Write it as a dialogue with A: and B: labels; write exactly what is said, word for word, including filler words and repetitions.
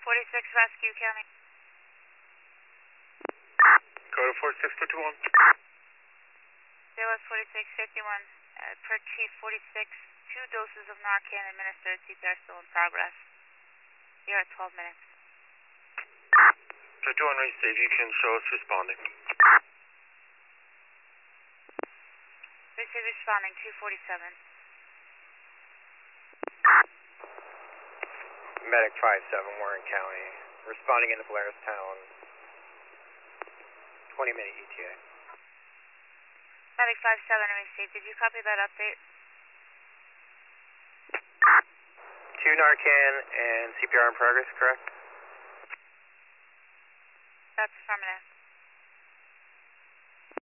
A: forty-six, Vasquez County.
B: Go to forty-six fifty-one.
A: Zero forty-six fifty-one, uh, per Chief forty-six, two doses of Narcan administered, C P R still in progress. You're at twelve minutes.
B: fifty-one race, if you can show us responding.
A: Receive responding, two forty-seven.
C: Medic five seven, Warren County, responding into Blairstown, twenty minute E T A.
A: Medic five seven, received. Did you copy that update?
C: Two Narcan and C P R in progress, correct?
A: That's affirmative.